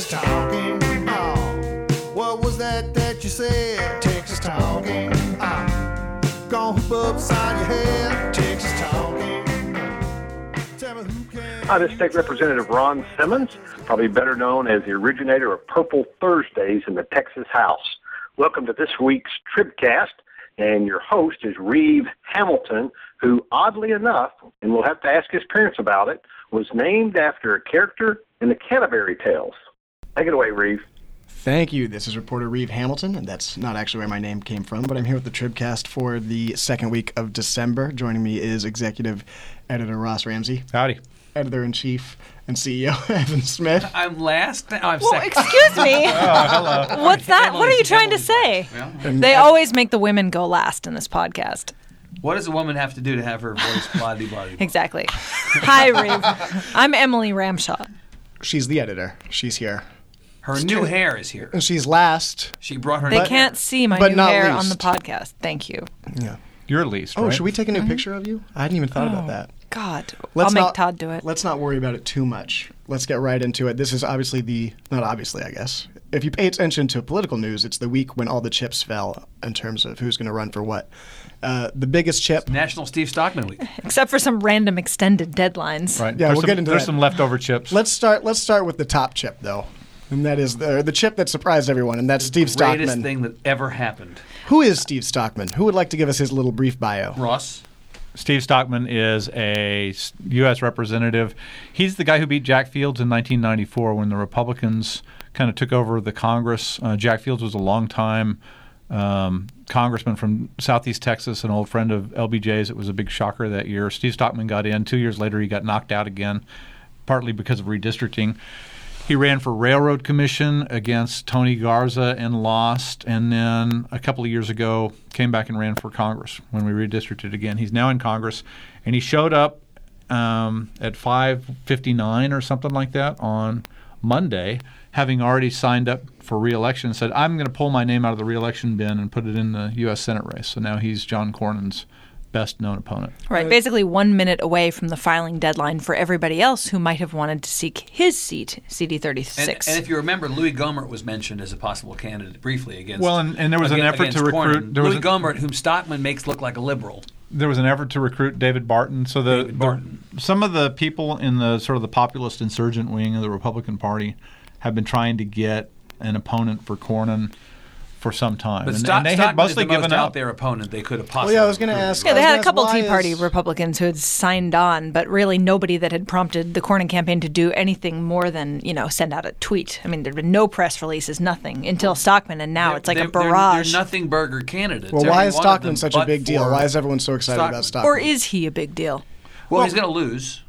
talking. Oh, what was that you said? Texas talking. Gonna hoop upside your head. Texas talking. Tell me who can. Hi, this is State Representative Ron Simmons, probably better known as the originator of Purple Thursdays in the Texas House. Welcome to this week's Tribcast, and your host is Reeve Hamilton, who, oddly enough, and we'll have to ask his parents about it, was named after a character in the Canterbury Tales. Take it away, Reeve. Thank you. This is reporter Reeve Hamilton, and that's not actually where my name came from, but I'm here with the Tribcast for the second week of December. Joining me is executive editor Ross Ramsey. Howdy. Editor-in-chief and CEO Evan Smith. I'm last. No, I'm Well, second. excuse me. Oh, hello. What's that? What are you trying to say? Yeah. They always make the women go last in this podcast. What does a woman have to do to have her voice blah-de-blah-de? Exactly. Hi, Reeve. I'm Emily Ramshaw. She's the editor. She's here. Her new hair is here. And she's last. She brought her They new can't hair. see my but new not hair least. on the podcast. Thank you. Yeah. You're least, Oh, right? should we take a new picture of you? I hadn't even thought about that. God. Let's I'll make not- Todd do it. Let's not worry about it too much. Let's get right into it. This is obviously not obviously, I guess. If you pay attention to political news, it's the week when all the chips fell in terms of who's going to run for what. The biggest chip. National Steve Stockman Week. Except for some random extended deadlines. Right. Yeah, There's we'll some, get into There's that. some leftover chips. Let's start with the top chip, though. And that is the chip that surprised everyone, and that's Steve Greatest Stockman. thing that ever happened. Who is Steve Stockman? Who would like to give us his little brief bio? Ross. Steve Stockman is a U.S. representative. He's the guy who beat Jack Fields in 1994 when the Republicans kind of took over the Congress. Jack Fields was a long-time congressman from southeast Texas, an old friend of LBJ's. It was a big shocker that year. Steve Stockman got in. 2 years later, he got knocked out again, partly because of redistricting. He ran for Railroad Commission against Tony Garza and lost, and then a couple of years ago came back and ran for Congress when we redistricted again. He's now in Congress, and he showed up at 5:59 or something like that on Monday, having already signed up for re-election, and said, I'm going to pull my name out of the re-election bin and put it in the U.S. Senate race. So now he's John Cornyn's best-known opponent. Right, basically 1 minute away from the filing deadline for everybody else who might have wanted to seek his seat, CD36. And if you remember, Louis Gohmert was mentioned as a possible candidate briefly against. Well, and there was an effort to recruit. Louis Gohmert, whom Stockman makes look like a liberal. There was an effort to recruit David Barton. So some of the people in the sort of the populist insurgent wing of the Republican Party have been trying to get an opponent for Cornyn for some time. But and they Stockman had mostly is the most given out up. there opponent they could have Well, possibly. yeah, I was going to recruited. ask. Yeah, they I was had gonna a couple ask, Tea why Party is- Republicans who had signed on, but really nobody that had prompted the Cornyn campaign to do anything more than, send out a tweet. I mean, there'd been no press releases, nothing, until Stockman, and now it's like a barrage. They're nothing burger candidates. Well, Every why is one of Stockman them such a but big deal? for Why is everyone so excited about Stockman? Or is he a big deal? Well, he's going to lose.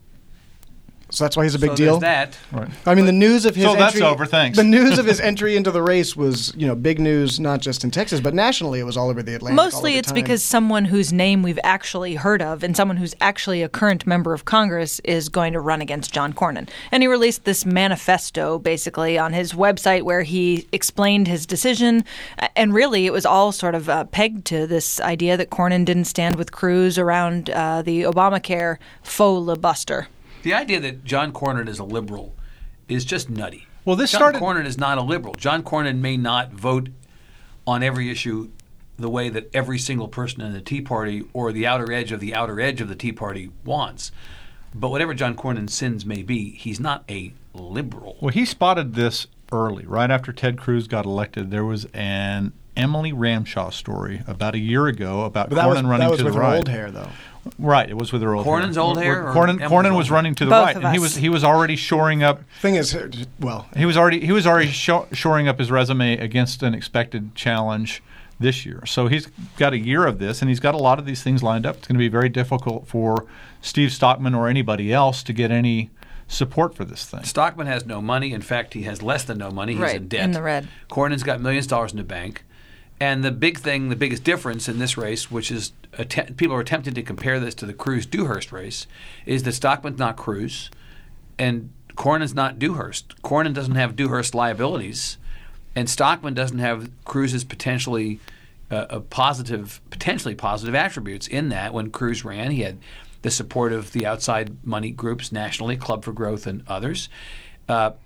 So that's why he's a big so deal? There's that. Right. I mean, the news of his So that's entry, over, thanks. The news of his entry into the race was, big news, not just in Texas, but nationally. It was all over the Atlantic. all Mostly over it's time. because someone whose name we've actually heard of and someone who's actually a current member of Congress is going to run against John Cornyn. And he released this manifesto basically on his website where he explained his decision. And really it was all sort of pegged to this idea that Cornyn didn't stand with Cruz around the Obamacare filibuster. The idea that John Cornyn is a liberal is just nutty. Well, this John started. Cornyn is not a liberal. John Cornyn may not vote on every issue the way that every single person in the Tea Party or the outer edge of the Tea Party wants. But whatever John Cornyn's sins may be, he's not a liberal. Well, he spotted this early, right after Ted Cruz got elected. There was an Emily Ramshaw story about a year ago about But that was, Cornyn running that was to with the her right. old hair, though. Right, it was with her old Cornyn's hair. old hair or Cornyn Emily's was old running to the Both right, of and us. he was already shoring up. Thing is, well, He was already shoring up his resume against an expected challenge this year. So he's got a year of this, and he's got a lot of these things lined up. It's going to be very difficult for Steve Stockman or anybody else to get any support for this thing. Stockman has no money. In fact, he has less than no money. He's Right, in debt. in the red. Cornyn's got millions of dollars in the bank. And the biggest difference in this race, which is people are attempting to compare this to the Cruz-Dewhurst race, is that Stockman's not Cruz and Cornyn's not Dewhurst. Cornyn doesn't have Dewhurst liabilities, and Stockman doesn't have Cruz's potentially positive attributes in that when Cruz ran, he had the support of the outside money groups nationally, Club for Growth and others.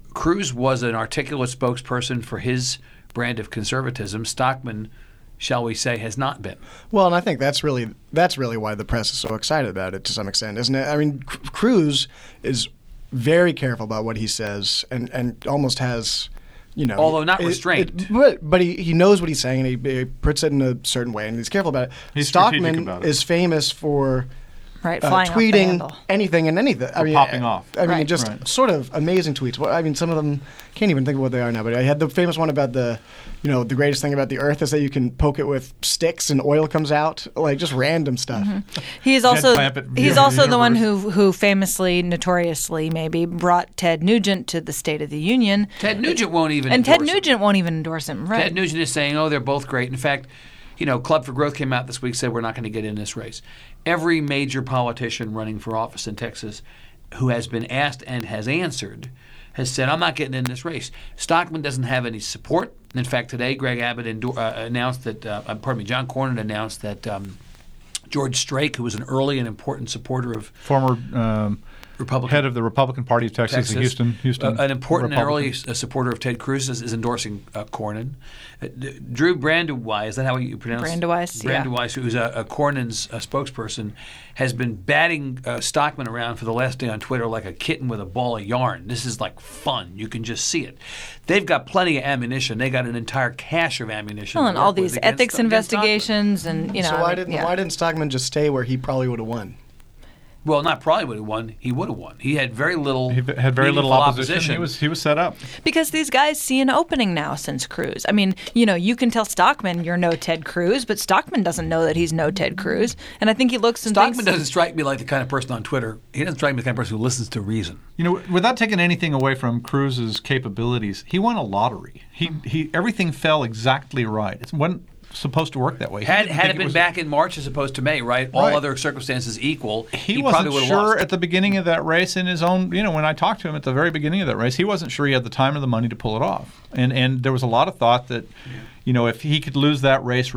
Cruz was an articulate spokesperson for his brand of conservatism. Stockman, shall we say, has not been. Well, and I think that's really why the press is so excited about it to some extent, isn't it? I mean, Cruz is very careful about what he says, and almost has, although not restrained. But he knows what he's saying, and he puts it in a certain way, and he's careful about it. He's strategic Stockman about it. is famous for Right, flying off the tweeting handle. anything and anything. I mean, popping off. I mean, Right. just Right. sort of amazing tweets. Well, I mean, some of them can't even think of what they are now. But I had the famous one about the greatest thing about the Earth is that you can poke it with sticks and oil comes out, like just random stuff. He's also Clampett view he's of the also the one universe. who famously, notoriously, maybe brought Ted Nugent to the State of the Union. Ted Nugent won't even And endorse Ted him. Nugent won't even endorse him. Right. Ted Nugent is saying, they're both great. In fact, Club for Growth came out this week, said we're not going to get in this race. Every major politician running for office in Texas who has been asked and has answered has said, I'm not getting in this race. Stockman doesn't have any support. In fact, today, Greg Abbott announced that, John Cornyn announced that George Strait, who was an early and important supporter of Former Republican head of the Republican Party of Texas, the Houston an important and early Republicans. supporter of Ted Cruz is endorsing Cornyn. Drew Brandeweiss, is that how you pronounce it? Brandeweiss, yeah. Brandeweiss, who's a Cornyn's spokesperson, has been batting Stockman around for the last day on Twitter like a kitten with a ball of yarn. This is like fun. You can just see it. They've got plenty of ammunition. They got an entire cache of ammunition. Well, to and all work with these against ethics Stockman. investigations, and So why didn't Stockman just stay where he probably would have won? Well, not probably would have won. He would have won. He had very little. He had very little meaningful opposition. He was set up. Because these guys see an opening now since Cruz. I mean, you can tell Stockman you're no Ted Cruz, but Stockman doesn't know that he's no Ted Cruz. And I think he looks and Stockman thinks, doesn't strike me like the kind of person on Twitter. He doesn't strike me the kind of person who listens to reason. Without taking anything away from Cruz's capabilities, he won a lottery. He everything fell exactly right. It wasn't supposed to work that way. Had it been back in March as opposed to May, right? All other circumstances equal, He probably wasn't would have sure lost. at the beginning of that race in his own, when I talked to him at the very beginning of that race, he wasn't sure he had the time or the money to pull it off. And there was a lot of thought that, if he could lose that race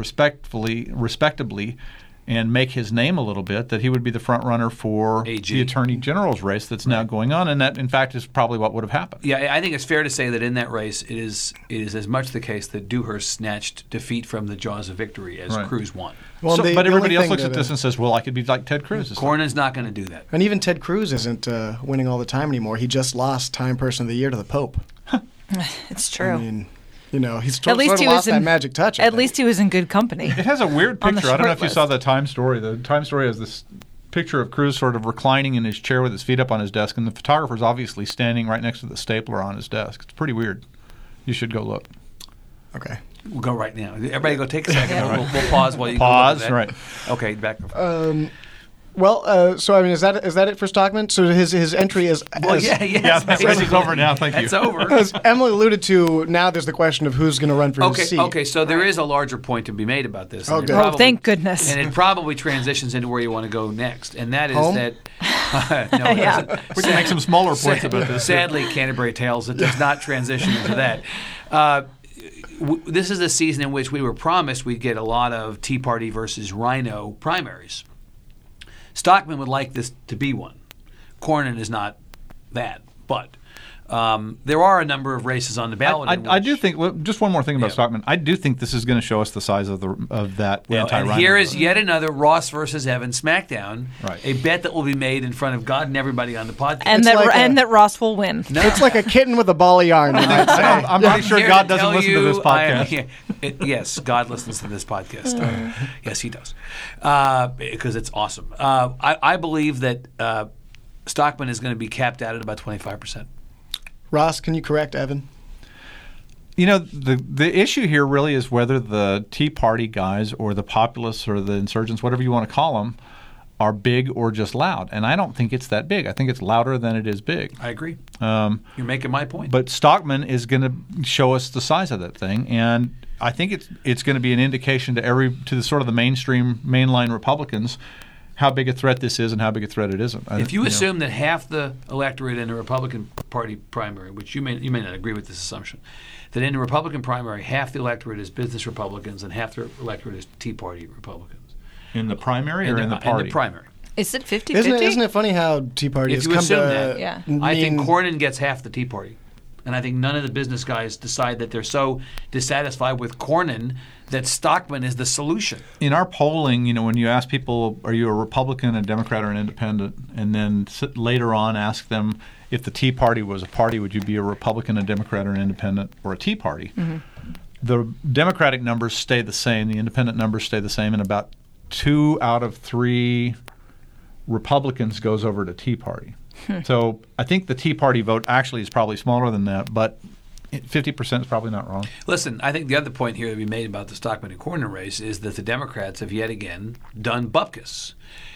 respectably and make his name a little bit, that he would be the front runner for AG. the Attorney General's race that's now going on. And that, in fact, is probably what would have happened. Yeah, I think it's fair to say that in that race, it is as much the case that Dewhurst snatched defeat from the jaws of victory as Right. Cruz won. Well, So- the but everybody only else thing looks at that, this and says, well, I could be like Ted Cruz. Cornyn's not going to do that. and even Ted Cruz isn't winning all the time anymore. He just lost Time Person of the Year to the Pope. it's true. I mean, he's at least sort he of was lost that magic touch. I At think. least he was in good company. It has a weird On the picture. I don't know if short you saw list. the Time story. The Time story has this picture of Cruz sort of reclining in his chair with his feet up on his desk, and the photographer's obviously standing right next to the stapler on his desk. It's pretty weird. You should go look. Okay. We'll go right now. Everybody go take a second. Yeah. We'll pause while you Pause, go look at that. right. Okay, back. Well, so I mean, is that it for Stockman? So his entry is Well, as, yes, Yeah, that race is over now. Thank you. That's over. as Emily alluded to. Now there's the question of who's going to run for his seat. Okay, so there is a larger point to be made about this. Oh, and it good. Oh, thank goodness. And it probably transitions into where you want to go next, and that is Home? that. No, it Yeah. doesn't. We can make some smaller points about this. Sadly, Canterbury Tales, it does not transition into that. This is a season in which we were promised we'd get a lot of Tea Party versus Rhino primaries. Stockman would like this to be one. Cornyn is not that, but there are a number of races on the ballot. I do think just one more thing about Yeah. Stockman. I do think this is going to show us the size of that anti-Rhino. And here is vote. yet another Ross versus Evans SmackDown, Right. a bet that will be made in front of God and everybody on the podcast. and It's that like and that Ross will win. No. It's like a kitten with a ball of yarn. You might say. I'm pretty sure here God to doesn't tell listen to this you I am- podcast. Yes, God listens to this podcast. Yes, he does. Because it's awesome. I believe that Stockman is going to be capped out at about 25%. Ross, can you correct Evan? The issue here really is whether the Tea Party guys or the populists or the insurgents, whatever you want to call them, are big or just loud. And I don't think it's that big. I think it's louder than it is big. I agree. You're making my point. But Stockman is going to show us the size of that thing, and I think it's going to be an indication to the sort of the mainline Republicans how big a threat this is and how big a threat it isn't. If you assume that half the electorate in the Republican Party primary, which you may not agree with this assumption, that in the Republican primary half the electorate is business Republicans and half the electorate is Tea Party Republicans. in the primary or in the party? In the primary. Is it 50-50? Isn't it funny how Tea Party If has you come assume to that, Yeah. I think mean- Cornyn gets half the Tea Party. And I think none of the business guys decide that they're so dissatisfied with Cornyn that Stockman is the solution. In our polling, when you ask people, are you a Republican, a Democrat, or an independent, and then later on ask them if the Tea Party was a party, would you be a Republican, a Democrat, or an independent, or a Tea Party? Mm-hmm. The Democratic numbers stay the same. The independent numbers stay the same, and about 2 out of 3 Republicans goes over to Tea Party. So I think the Tea Party vote actually is probably smaller than that, but 50% is probably not wrong. Listen, I think the other point here to be made about the Stockman and Cornyn race is that the Democrats have yet again done bupkis.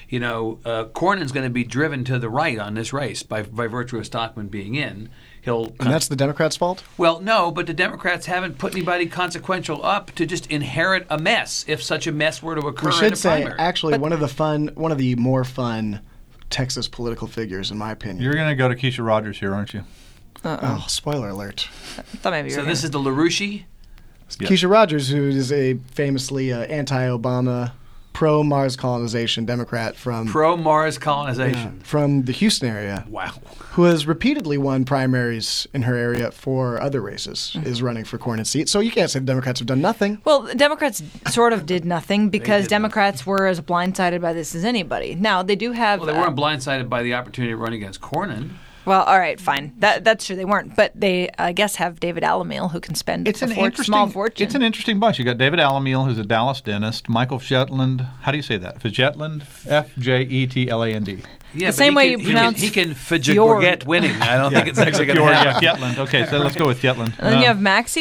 Cornyn's going to be driven to the right on this race by virtue of Stockman being in. And that's the Democrats' fault? Well, no, but the Democrats haven't put anybody consequential up to just inherit a mess if such a mess were to occur in a primary. We should say, actually, one of the more fun Texas political figures, in my opinion. You're going to go to Keisha Rogers here, aren't you? Oh, spoiler alert. I thought maybe you were this is the LaRouche? Yes. Keisha Rogers, who is a famously anti-Obama, pro-Mars colonization Democrat from Pro-Mars colonization. From the Houston area. Wow. Who has repeatedly won primaries in her area for other races, is running for Cornyn's seat. So you can't say the Democrats have done nothing. Well, the Democrats sort of did nothing because Democrats were as blindsided by this as anybody. Now, they do have... Well, they weren't blindsided by the opportunity to run against Cornyn. Well, all right, fine. That's true. They weren't. But they, I guess, have David Alamil, who can spend small fortune. It's an interesting bunch. You got David Alamil, who's a Dallas dentist. Michael Fjetland. How do you say that? Fjetland? Fjetland. Yeah, the same way you pronounce he can forget winning. I don't think it's actually going to happen. Yeah, Fjetland. Okay, so let's go with Fjetland. And then you have Maxie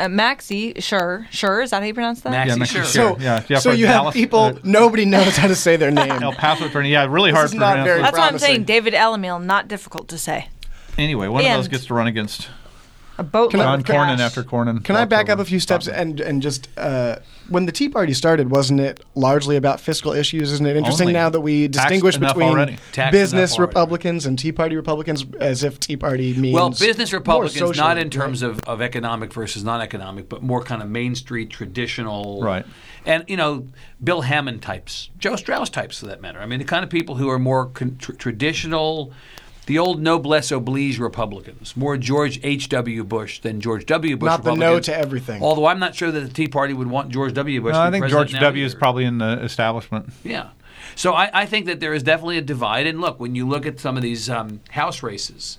Schur. Schur, is that how you pronounce that? Maxie Schur. So you have people, nobody knows how to say their name. El Paso attorney. Yeah, really hard to pronounce. That's what I'm saying. David Alamil, not difficult to say. Anyway, one of those gets to run against a boatload John of cash. Cornyn after Cornyn. Can I back up a few steps and just when the Tea Party started, wasn't it largely about fiscal issues? Isn't it interesting now that we distinguish between business Republicans and Tea Party Republicans as if Tea Party means business Republicans not in terms of economic versus non-economic, but more kind of Main Street traditional. Right. And, Bill Hammond types, Joe Strauss types for that matter. I mean, the kind of people who are more traditional, the old noblesse oblige Republicans, more George H.W. Bush than George W. Bush not Republicans. Not the no to everything. Although I'm not sure that the Tea Party would want George W. Bush to be I think president George W. is probably in the establishment. Yeah. So I think that there is definitely a divide. And look, when you look at some of these House races,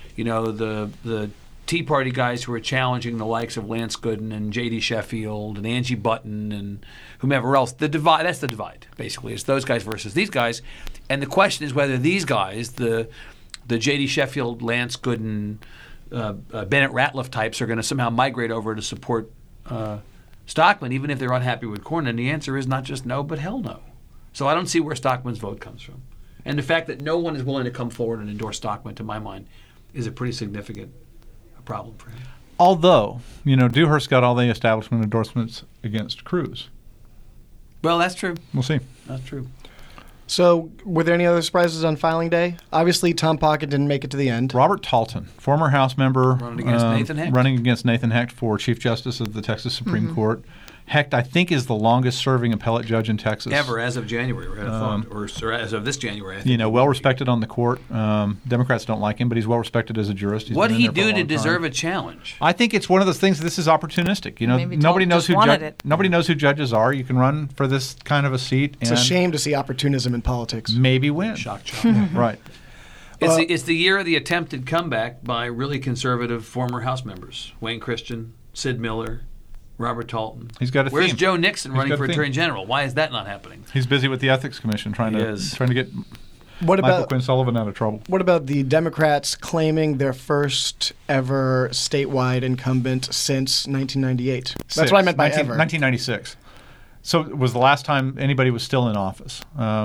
the Tea Party guys who are challenging the likes of Lance Gooden and J.D. Sheffield and Angie Button and whomever else, that's the divide, basically. It's those guys versus these guys. And the question is whether these guys, the J.D. Sheffield, Lance Gooden, Bennett Ratliff types are going to somehow migrate over to support Stockman, even if they're unhappy with Cornyn. And the answer is not just no, but hell no. So I don't see where Stockman's vote comes from. And the fact that no one is willing to come forward and endorse Stockman, to my mind, is a pretty significant problem for him. Although, Dewhurst got all the establishment endorsements against Cruz. Well, that's true. We'll see. That's true. So, were there any other surprises on filing day? Obviously, Tom Pocket didn't make it to the end. Robert Talton, former House member, running against Nathan Hecht for Chief Justice of the Texas Supreme Court. Hecht, I think, is the longest-serving appellate judge in Texas. Ever, as of January, or as of this January. I think well-respected on the court. Democrats don't like him, but he's well-respected as a jurist. What did he do to deserve a challenge? I think it's one of those things. This is opportunistic. Nobody knows who judges are. You can run for this kind of a seat. It's a shame to see opportunism in politics. Maybe win. Shock. Right. It's the year of the attempted comeback by really conservative former House members: Wayne Christian, Sid Miller, Robert Talton. He's got a Where's theme. Joe Nixon running for Attorney General? Why is that not happening? He's busy with the Ethics Commission trying to get Michael Quinn Sullivan out of trouble. What about the Democrats claiming their first ever statewide incumbent since 1998? That's what I meant by ever. 1996. So it was the last time anybody was still in office.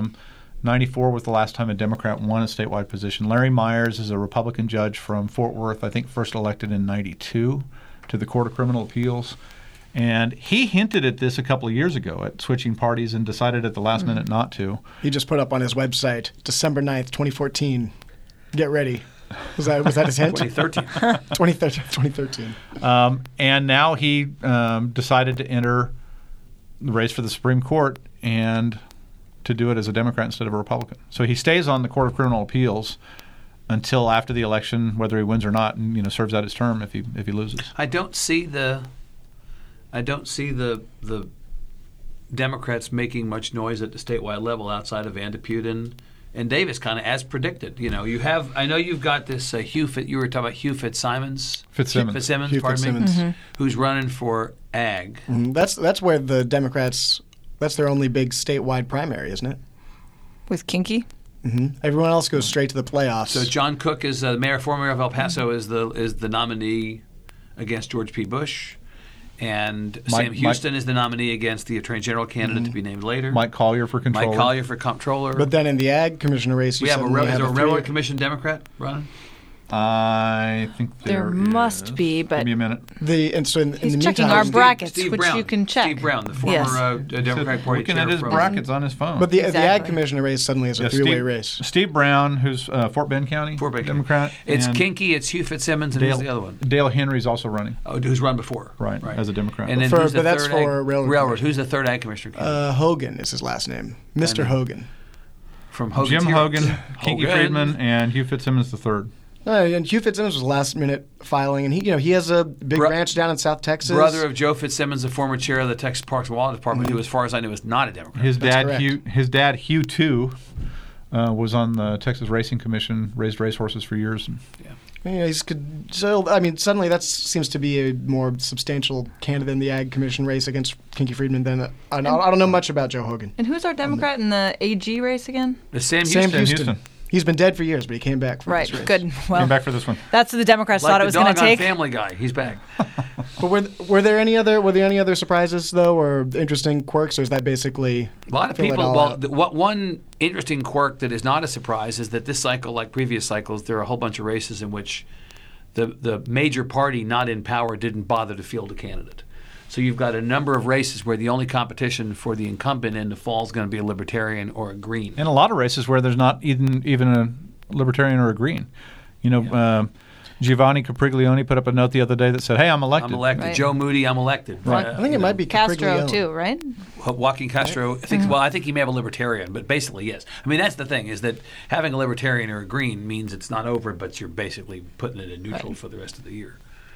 94 was the last time a Democrat won a statewide position. Larry Myers is a Republican judge from Fort Worth, I think first elected in 92 to the Court of Criminal Appeals. And he hinted at this a couple of years ago at switching parties and decided at the last minute not to. He just put up on his website, December 9th, 2014. Get ready. Was that his hint? 2013. 2013. And now he decided to enter the race for the Supreme Court and to do it as a Democrat instead of a Republican. So he stays on the Court of Criminal Appeals. until after the election, whether he wins or not, and serves out his term if he loses. I don't see the Democrats making much noise at the statewide level outside of Van de Putten and Davis, kind of as predicted. I know you've got this you were talking about Hugh Fitzsimmons. Fitzsimmons, Hugh Fitzsimmons. Mm-hmm. Who's running for ag. That's where the Democrats. That's their only big statewide primary, isn't it? With Kinky? Everyone else goes straight to the playoffs. So John Cook is the former mayor of El Paso, is the nominee against George P. Bush. And Sam Houston is the nominee against the Attorney General candidate to be named later. Mike Collier for comptroller. But then in the ag commissioner race, is there a Railroad Commission Democrat running? I think there must be, but give me a minute. He's checking our brackets, Steve which Brown. you can check. Steve Brown, the former Democratic Party looking chair. at his brackets on his phone. But the ag commissioner race suddenly is a three-way race. Steve Brown, who's Fort Bend County Democrat. It's Kinky, it's Hugh Fitzsimmons, and who's the other one? Dale Henry's also running. Oh, who's run before? Right, as a Democrat. And then that's for Railroad. Who's the third ag commissioner? Hogan is his last name. Mr. Hogan. From Hogan's Jim Heroes. Hogan, Kinky Friedman, and Hugh Fitzsimmons the third. And Hugh Fitzsimmons was last minute filing, and he has a big ranch down in South Texas. Brother of Joe Fitzsimmons, the former chair of the Texas Parks and Wildlife Department, who, as far as I know, is not a Democrat. His dad Hugh too, was on the Texas Racing Commission, raised racehorses for years. Suddenly that seems to be a more substantial candidate in the ag commission race against Kinky Friedman than I don't know much about Joe Hogan. And who's our Democrat in the AG race again? Sam Houston. He's been dead for years, but he came back for this race. Good. Well, came back for this one. That's what the Democrats thought it was going to take. Family Guy, he's back. But were there any other surprises though, or interesting quirks, or is that basically a lot of people? One interesting quirk that is not a surprise is that this cycle, like previous cycles, there are a whole bunch of races in which the major party not in power didn't bother to field a candidate. So you've got a number of races where the only competition for the incumbent in the fall is going to be a Libertarian or a Green. And a lot of races where there's not even a Libertarian or a Green. Giovanni Capriglione put up a note the other day that said, "Hey, I'm elected." Right. Joe Moody, I'm elected. Right. I think it might be Castro too, right? Joaquin Castro. I think he may have a Libertarian, but basically yes. I mean, that's the thing, is that having a Libertarian or a Green means it's not over, but you're basically putting it in neutral for the rest of the year.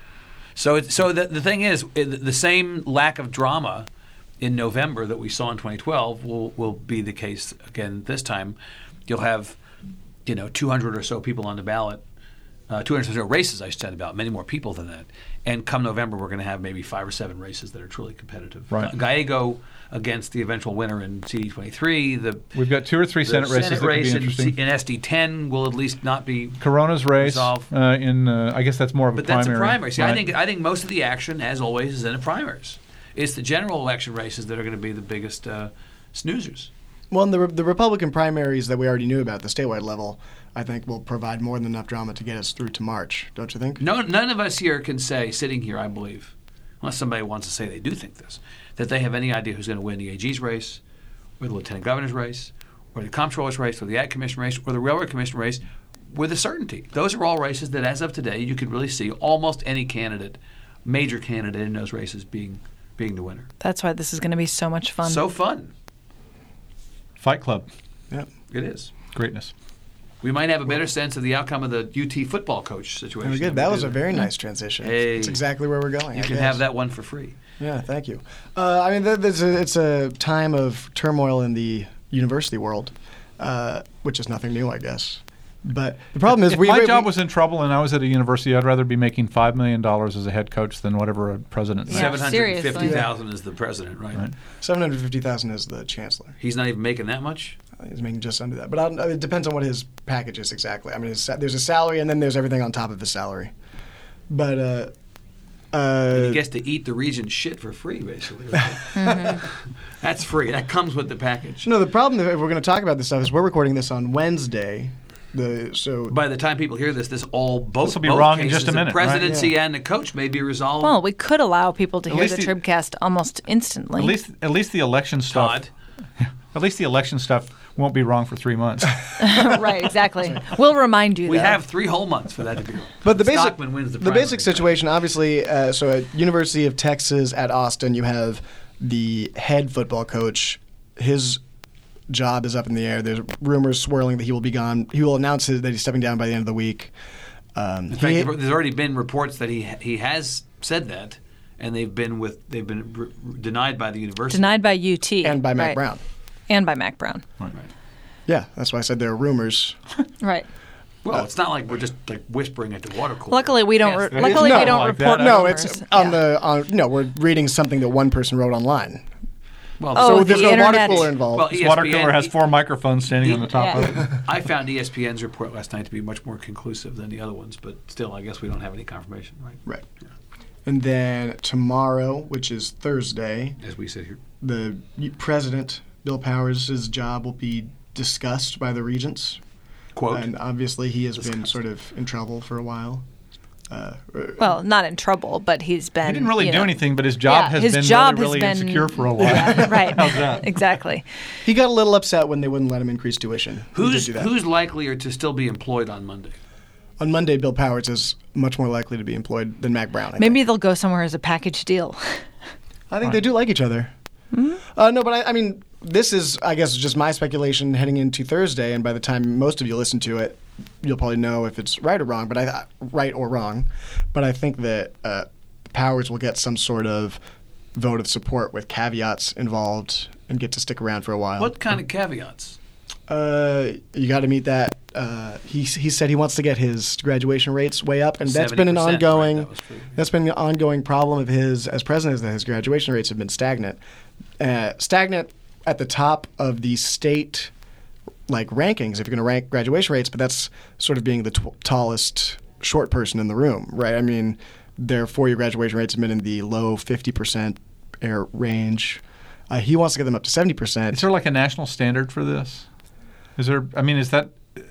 So the thing is, the same lack of drama in November that we saw in 2012 will be the case again this time. You'll have 200 or so people on the ballot, 200 or so races, I should say, about many more people than that. And come November, we're going to have maybe 5 or 7 races that are truly competitive. Right. Gallego against the eventual winner in CD23. We've got 2 or 3 Senate races that could be interesting. In SD10 will at least not be Corona's race resolved. I guess that's more of a primary. But that's a primary. See, right. I think most of the action, as always, is in the primaries. It's the general election races that are going to be the biggest snoozers. Well, and the Republican primaries that we already knew about, the statewide level, I think will provide more than enough drama to get us through to March, don't you think? No, none of us here can say, sitting here, I believe, unless somebody wants to say they do think this, that they have any idea who's going to win the AG's race, or the Lieutenant Governor's race, or the Comptroller's race, or the Ag Commission race, or the Railroad Commission race, with a certainty. Those are all races that, as of today, you could really see almost any candidate, major candidate in those races being the winner. That's why this is going to be so much fun. So fun. Fight Club. Yeah, it is. Greatness. We might have a better sense of the outcome of the UT football coach situation. Very good. That was a very nice transition. Hey, it's exactly where we're going. You can have that one for free. Yeah, thank you. It's a time of turmoil in the university world, which is nothing new, I guess. But the problem is, if my job was in trouble and I was at a university, I'd rather be making $5 million as a head coach than whatever a president makes. $750,000 is the president, right? $750,000 is the chancellor. He's not even making that much? He's making just under that. But it depends on what his package is exactly. I mean, there's a salary and then there's everything on top of the salary. But he gets to eat the Regent's shit for free, basically. Right? Mm-hmm. That's free. That comes with the package. No, the problem, if we're going to talk about this stuff, is we're recording this on Wednesday. By the time people hear this, both will be wrong in just a minute. The presidency right? Yeah. and the coach may be resolved. Well, we could allow people to hear the Tribcast almost instantly. At least the election stuff. At least the election stuff won't be wrong for 3 months. Right, exactly. We'll remind you. We have 3 whole months for that to be wrong. But the basic situation, obviously, so at University of Texas at Austin, you have the head football coach. His job is up in the air. There's rumors swirling that he will be gone. He will announce that he's stepping down by the end of the week. In fact, there's already been reports that he has said that, and they've been denied by the university. Denied by UT. And by Mac Brown. And by Mac Brown. Right. Yeah, that's why I said there are rumors. Right. Well, it's not like we're just like whispering at the water cooler. Luckily, we don't. Yes, Luckily, we don't like report. that. No, rumors. it's on the. No, we're reading something that one person wrote online. Well, Oh, So there's the no internet. water cooler involved. Well, This water cooler has ESPN 4 microphones standing on the top Yeah. of it. I found ESPN's report last night to be much more conclusive than the other ones, but still, I guess we don't have any confirmation, right? Right. And then tomorrow, which is Thursday, As we sit here. the president, Bill Powers' job will be discussed by the regents. Quote. And obviously he has been sort of in trouble for a while. Well, not in trouble, but he's been. He didn't really you do know, anything, but his job yeah, has his been job really, has really been- insecure for a while. Yeah, right. How's that? Exactly. He got a little upset when they wouldn't let him increase tuition. He did do that. Who's likelier to still be employed on Monday? On Monday, Bill Powers is much more likely to be employed than Mac Brown. Maybe they'll go somewhere as a package deal. I think they do like each other. No, but I mean, this is, I guess, just my speculation heading into Thursday, and by the time most of you listen to it, you'll probably know if it's right or wrong. But right or wrong. But I think that Powers will get some sort of vote of support with caveats involved and get to stick around for a while. What kind of caveats? You got to meet that. He said he wants to get his graduation rates way up, and that's been an 70%, ongoing. right, that was true. That's been an ongoing problem of his as president. Is that his graduation rates have been stagnant, stagnant at the top of the state rankings. If you're going to rank graduation rates, but that's sort of being the tallest short person in the room, right? I mean, their 4-year graduation rates have been in the low 50% range. He wants to get them up to 70%. Is there like a national standard for this? Is there? I mean, is that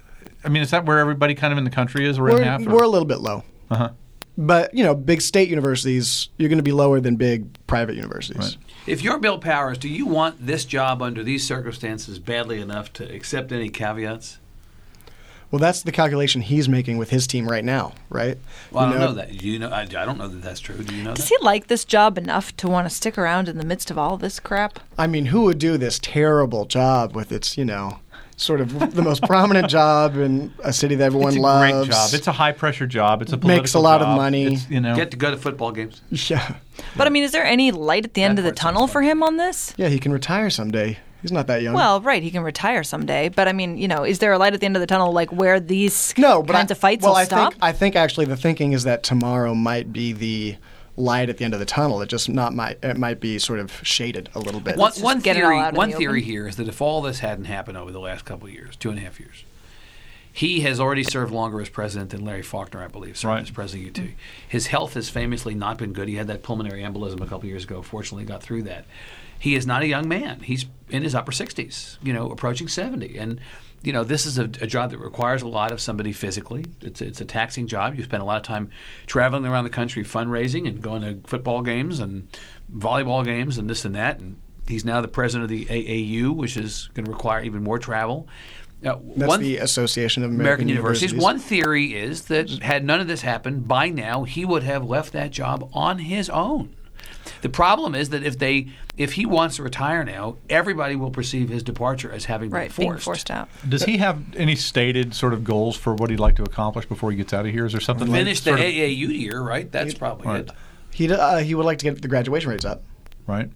where everybody kind of in the country is around half? We're a little bit low. Uh-huh. But, big state universities, you're going to be lower than big private universities. Right. If you're Bill Powers, do you want this job under these circumstances badly enough to accept any caveats? Well, that's the calculation he's making with his team right now, right? Well, I don't know that. Do you know? I don't know that that's true. Do you know Does that? he like this job enough to want to stick around in the midst of all this crap? I mean, who would do this terrible job with its, sort of the most prominent job in a city that everyone It's a loves? great job. It's a high-pressure job. It's a political Makes a lot of job. money. It's, Get to go to football games. Yeah. But I mean, is there any light at the end of the part sounds tunnel fun. for him on this? Yeah, he can retire someday. He's not that young. Well, right, he can retire someday. But I mean, is there a light at the end of the tunnel, where these kinds of fights will stop? I think actually the thinking is that tomorrow might be the light at the end of the tunnel. It might be sort of shaded a little bit. One get it all out in one the theory open. here is that if all this hadn't happened over the last couple of years, 2.5 years, he has already served longer as president than Larry Faulkner, I believe, served Right. as president of UT. His health has famously not been good. He had that pulmonary embolism a couple of years ago. Fortunately, got through that. He is not a young man. He's in his upper 60s, approaching 70. And, this is a job that requires a lot of somebody physically. It's a taxing job. You spend a lot of time traveling around the country fundraising and going to football games and volleyball games and this and that. And he's now the president of the AAU, which is going to require even more travel. That's the Association of American Universities. One theory is that had none of this happened, by now he would have left that job on his own. The problem is that if he wants to retire now, everybody will perceive his departure as having been Right, being forced out. Does he have any stated sort of goals for what he'd like to accomplish before he gets out of here? Is there something Finish the sort of- AAU year, right? That's probably Right. it. He would like to get the graduation rates up. right?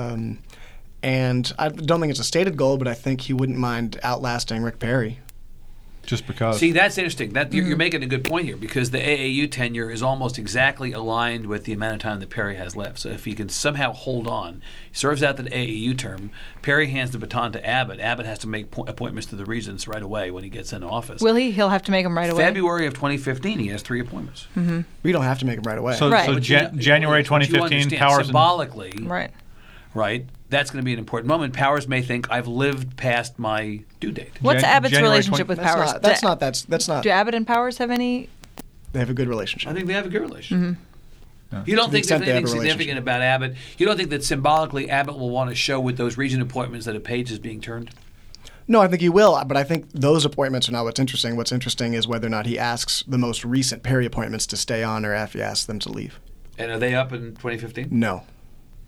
And I don't think it's a stated goal, but I think he wouldn't mind outlasting Rick Perry. Just because. See, that's interesting. You're making a good point here because the AAU tenure is almost exactly aligned with the amount of time that Perry has left. So if he can somehow hold on, serves out the AAU term, Perry hands the baton to Abbott. Abbott has to make appointments to the regents right away when he gets in office. Will he? He'll have to make them right away. February of 2015, he has 3 appointments. We don't have to make him right away. So, Right. so But January But you 2015, understand, Powers and symbolically, Right. that's going to be an important moment. Powers may think, I've lived past my due date. What's Abbott's January relationship 20 with Powers? That's not. Do Abbott and Powers have any? They have a good relationship. I think they have a good relationship. You don't To the think there's extent they have anything a relationship. significant about Abbott? You don't think that symbolically Abbott will want to show with those regent appointments that a page is being turned? No, I think he will, but I think those appointments are not what's interesting. What's interesting is whether or not he asks the most recent Perry appointments to stay on or if he asks them to leave. And are they up in 2015? No.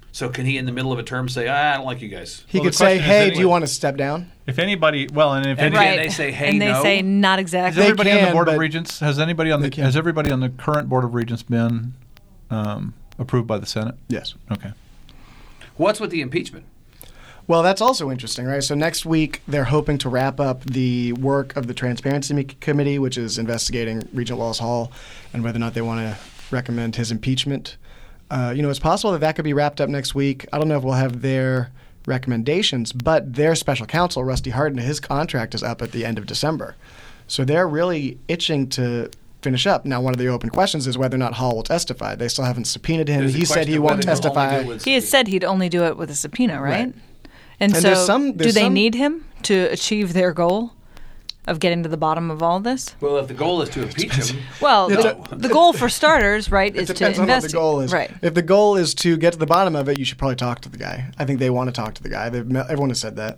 So can he, in the middle of a term, say, I don't like you guys? He Well, could the say, question is "Hey, anyway- do you want to step down?" If anybody, well, and if And any, again, they say, hey, and they no. say not has exactly. everybody on can, the board of but regents has everybody on the current board of regents been approved by the Senate? Yes. Okay. What's with the impeachment? Well, that's also interesting, right? So next week they're hoping to wrap up the work of the Transparency Committee, which is investigating Regent Wallace Hall and whether or not they want to recommend his impeachment. It's possible that could be wrapped up next week. I don't know if we'll have their recommendations, but their special counsel, Rusty Hardin, his contract is up at the end of December. So they're really itching to finish up. Now, one of the open questions is whether or not Hall will testify. They still haven't subpoenaed him. There's a He said question he of won't whether he'll only testify. do it with He has said he'd only do it with a subpoena, right? Right. And And so, there's do they some- need him to achieve their goal of getting to the bottom of all this? Well, if the goal is to impeach him, Well, Yeah, the goal for starters, right, It is to depends on what the investigate. goal is. Right. If the goal is to get to the bottom of it, you should probably talk to the guy. I think they want to talk to the guy. Everyone has said that.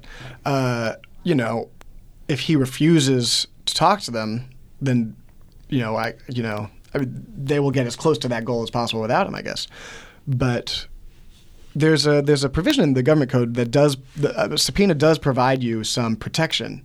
If he refuses to talk to them, then, they will get as close to that goal as possible without him, I guess. But there's a provision in the government code that a subpoena does provide you some protection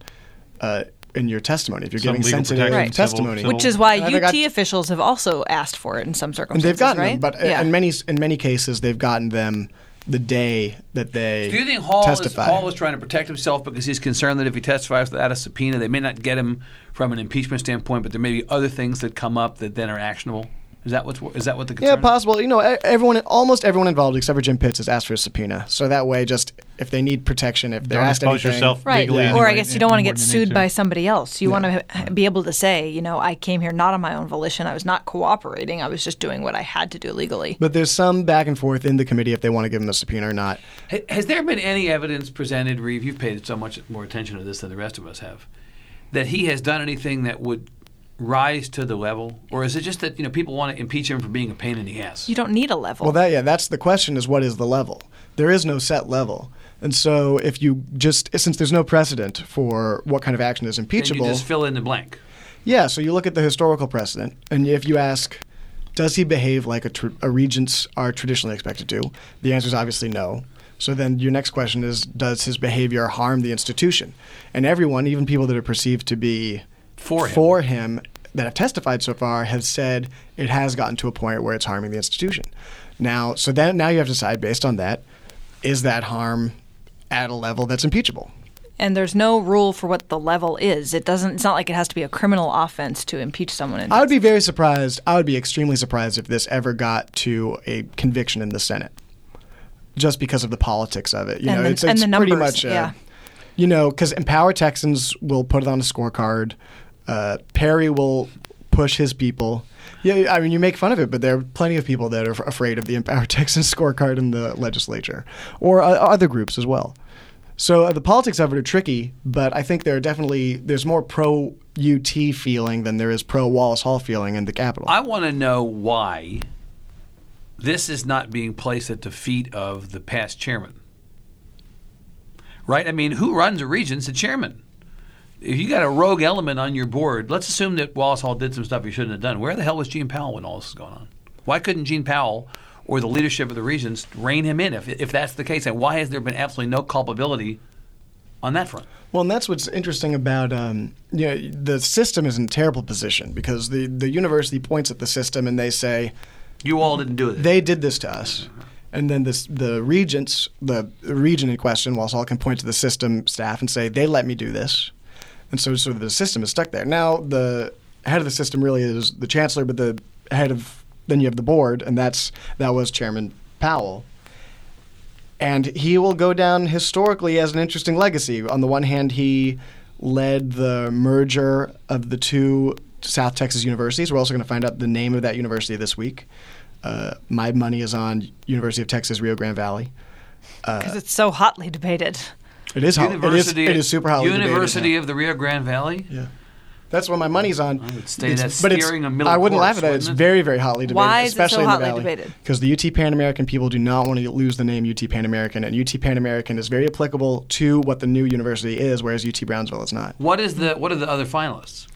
in your testimony if you're Some giving legal sensitive protection, Right. testimony. civil- Which is why And I think UT officials have also asked for it in some And circumstances, they've gotten right? them, but yeah. in many cases, they've gotten them the day that they do you think Hall testify. is trying to protect himself because he's concerned that if he testifies without a subpoena, they may not get him from an impeachment standpoint, but there may be other things that come up that then are actionable? Is that what the concern Yeah, is? possible. Almost everyone involved except for Jim Pitts has asked for a subpoena. So that way, just if they need protection, if they're Don't asked expose anything, yourself Right. legally. Yeah. Or I anyway, guess you don't want to more get than you need sued to. by somebody else. You want to be able to say, I came here not on my own volition. I was not cooperating. I was just doing what I had to do legally. But there's some back and forth in the committee if they want to give them a subpoena or not. Has there been any evidence presented, Reeve, you've paid so much more attention to this than the rest of us have, that he has done anything that would rise to the level? Or is it just that people want to impeach him for being a pain in the ass? You don't need a level. Well, that's the question: is what is the level? There is no set level, and so if you since there's no precedent for what kind of action is Then impeachable, you just fill in the blank. yeah. So you look at the historical precedent, and if you ask, does he behave like a regents are traditionally expected to? The answer is obviously no. So then your next question is, does his behavior harm the institution? And everyone, even people that are perceived to be For him. that have testified so far, have said it has gotten to a point where it's harming the institution. Now you have to decide based on that, is that harm at a level that's impeachable? And there's no rule for what the level is. It's not like it has to be a criminal offense to impeach someone. I would be very surprised. I would be extremely surprised if this ever got to a conviction in the Senate, just because of the politics of it. It's and the pretty numbers, much, yeah. Because Empower Texans will put it on a scorecard. Perry will push his people. Yeah, I mean, you make fun of it, but there are plenty of people that are afraid of the Empower Texans scorecard in the legislature, or other groups as well. So the politics of it are tricky, but I think there's more pro-UT feeling than there is pro-Wallace Hall feeling in the Capitol. I want to know why this is not being placed at the feet of the past chairman. Right? I mean, who runs a region? It's the chairman. If you got a rogue element on your board, let's assume that Wallace Hall did some stuff he shouldn't have done. Where the hell was Gene Powell when all this was going on? Why couldn't Gene Powell or the leadership of the regions rein him in if that's the case? And why has there been absolutely no culpability on that front? Well, and that's what's interesting about the system is in a terrible position because the university points at the system and they say, You all didn't do it. they did this to us. And then the regents, the region in question, Wallace Hall can point to the system staff and say, they let me do this. And so sort of the system is stuck there. Now the head of the system really is the chancellor, but then you have the board, and that was Chairman Powell. And he will go down historically as an interesting legacy. On the one hand, he led the merger of the two South Texas universities. We're also going to find out the name of that university this week. My money is on University of Texas Rio Grande Valley. Because it's so hotly debated. It is hot. It is super hotly debated, University yeah. of the Rio Grande Valley? Yeah. That's what my money's on. I would say that's but steering a middle I wouldn't course, laugh at that. It's wouldn't it? very, very hotly debated, Why is it so especially in hotly the Valley. debated? Because the UT Pan American people do not want to lose the name UT Pan American, and UT Pan American is very applicable to what the new university is, whereas UT Brownsville is not. What are the other finalists?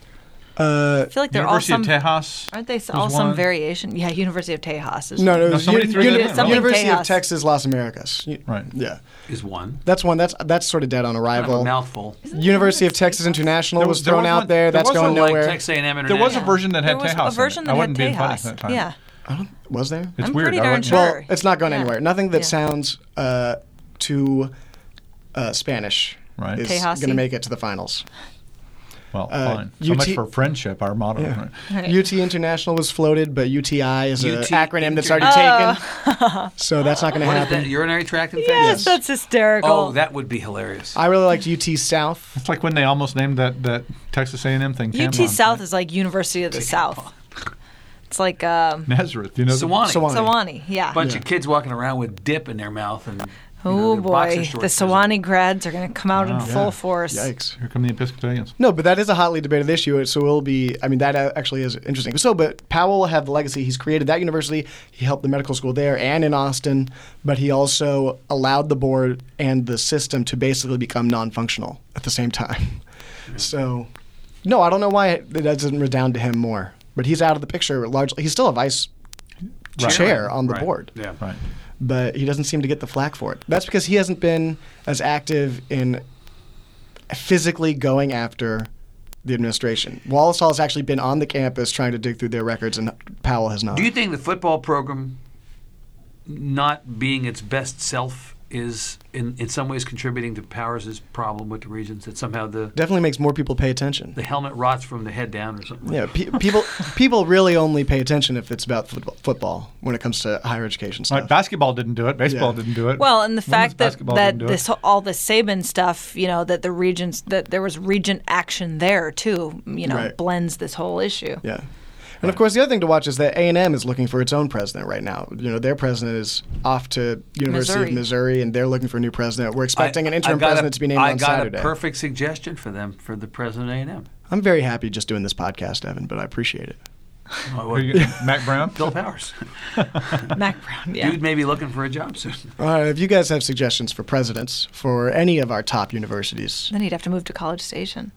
I feel like they're all University some. of Tejas. Aren't they was all some one. variation? Yeah, University of Tejas is No, it No, was somebody threw that in. Something University of Tejas. Texas, Las Americas. Right. Yeah, Is one. that's one. That's sort of dead on Kind of arrival. a mouthful. University of Texas International There was was- there thrown was out one- there. there That's was going one Like nowhere. Texas A&M International. There was a version that There had was Tejas. a version in it. that I had wasn't being funny Tejas. at that time. Yeah, Was there? It's I'm weird. pretty I darn wouldn't- sure. Well, it's not going Yeah. anywhere. Nothing that Yeah. sounds too Spanish Right. is Tejasi? going to make it to the finals. Well, fine. So UT much for friendship, our motto. Yeah. Right? UT International was floated, but UTI is an UT acronym that's already taken. So that's not going to What is happen. that? Urinary tract infection? yes, that's hysterical. Oh, that would be hilarious. I really liked UT South. It's like when they almost named that Texas A&M thing. UT Tampon, South right? is like University of the South. It's like Nazareth. You know. Sewanee. Sewanee. Yeah. Bunch of kids walking around with dip in their mouth and Oh their boxer boy, shorts. the Sewanee grads are going to come out in Wow. full force. Yikes. Here come the Episcopalians. No, but that is a hotly debated issue. So it'll be, I mean, that actually is interesting. So, but Powell will have the legacy. He's created that university. He helped the medical school there and in Austin, but he also allowed the board and the system to basically become non-functional at the same time. So, no, I don't know why it doesn't redound to him more. But he's out of the picture largely. He's still a vice chair on the Right. board. Yeah. Right. But he doesn't seem to get the flack for it. That's because he hasn't been as active in physically going after the administration. Wallace Hall has actually been on the campus trying to dig through their records, and Powell has not. Do you think the football program not being its best self is in some ways contributing to Powers' problem with the Regents, that somehow the Definitely makes more people pay attention. helmet rots from the head down or something? Yeah, people really only pay attention if it's about football when it comes to higher education stuff. Right. Basketball didn't do it. Baseball Yeah. didn't do it. Well, and the Women's fact that basketball didn't do it. this all the Saban stuff, that the Regents, that there was Regent action there too, Right. blends this whole issue. Yeah. And of course, the other thing to watch is that A&M is looking for its own president right now. Their president is off to University of Missouri, and they're looking for a new president. We're expecting an interim president to be named on Saturday. I got a perfect suggestion for them for the president of A&M. I'm very happy just doing this podcast, Evan, but I appreciate it. Who you get? Mac Brown? Bill Powers. Mac Brown, yeah. Dude may be looking for a job soon. All right, if you guys have suggestions for presidents for any of our top universities, Then he'd have to move to College Station.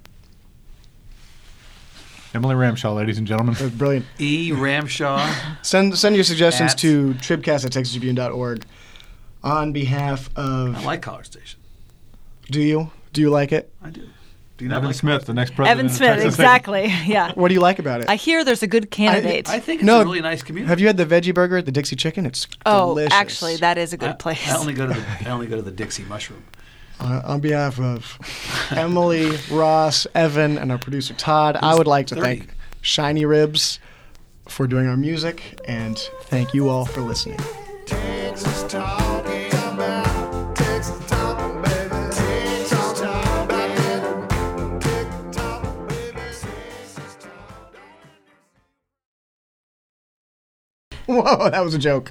Emily Ramshaw, ladies and gentlemen. they're brilliant. E. Ramshaw. Send your suggestions At- to tribcast@texastribune.org on behalf of. I like College Station. Do you like it? I do. Do you not Evan like Smith, the next president. Evan of Smith, Texas. exactly. Yeah. What do you like about it? I hear there's a good candidate. I think it's No, a really nice community. Have you had the veggie burger at the Dixie Chicken? It's oh, delicious. actually, that is a good place. I only go to the Dixie Mushroom. On behalf of Emily, Ross, Evan, and our producer Todd, I would like to 30. thank Shiny Ribs for doing our music, and thank you all for listening. Texas talking about Texas talking, baby. Texas talking about it. Texas talking, baby. Texas talking. Whoa, that was a joke.